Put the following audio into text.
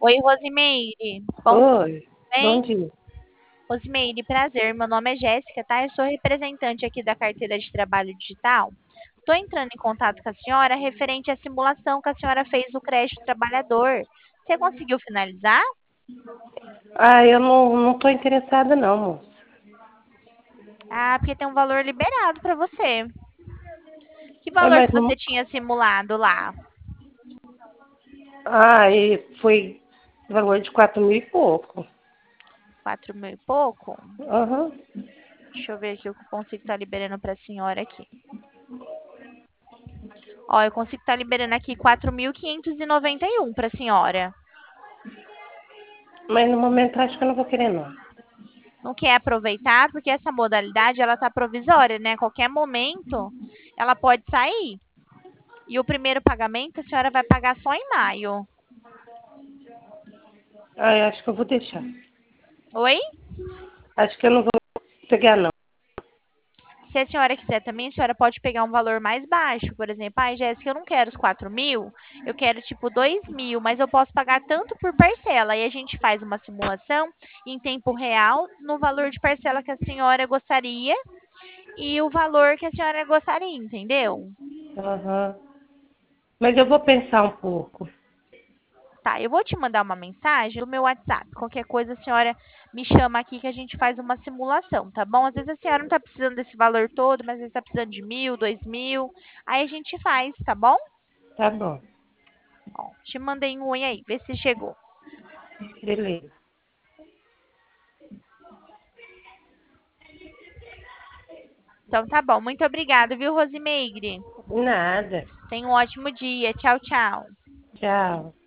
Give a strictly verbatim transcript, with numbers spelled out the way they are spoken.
Oi, Rosimeire. Bom dia, Oi, tudo bem? bom dia. Rosimeire, prazer. Meu nome é Jéssica, tá? Eu sou representante aqui da carteira de trabalho digital. Estou entrando em contato com a senhora referente à simulação que a senhora fez do crédito trabalhador. Você conseguiu finalizar? Ah, eu não, não tô interessada não, moço. Ah, porque tem um valor liberado para você. Que Ah, valor mas que não... você tinha simulado lá? Ah, e foi valor de quatro mil e pouco. Quatro mil e pouco? Aham. Deixa eu ver aqui o que eu consigo estar liberando para a senhora aqui. Ó, eu consigo estar liberando aqui quatro mil quinhentos e noventa e um para a senhora. Mas no momento acho que eu não vou querer não. Não quer aproveitar, porque essa modalidade ela tá provisória, né? Qualquer momento ela pode sair. E o primeiro pagamento a senhora vai pagar só em maio. Ah, eu acho que eu vou deixar. Oi? Acho que eu não vou pegar não. Se a senhora quiser também, a senhora pode pegar um valor mais baixo. Por exemplo, ai, Jéssica, eu não quero os quatro mil, eu quero tipo dois mil, mas eu posso pagar tanto por parcela. Aí a gente faz uma simulação em tempo real no valor de parcela que a senhora gostaria e o valor que a senhora gostaria, entendeu? Aham. Mas eu vou pensar um pouco. Tá, eu vou te mandar uma mensagem no meu WhatsApp. Qualquer coisa, a senhora me chama aqui que a gente faz uma simulação, tá bom? Às vezes a senhora não tá precisando desse valor todo, mas às vezes tá precisando de mil, dois mil. Aí a gente faz, tá bom? Tá bom. Ó, te mandei um oi aí, vê se chegou. Beleza. Então tá bom. Muito obrigada, viu, Rosimeire? Nada. Tenha um ótimo dia. Tchau, tchau. Tchau.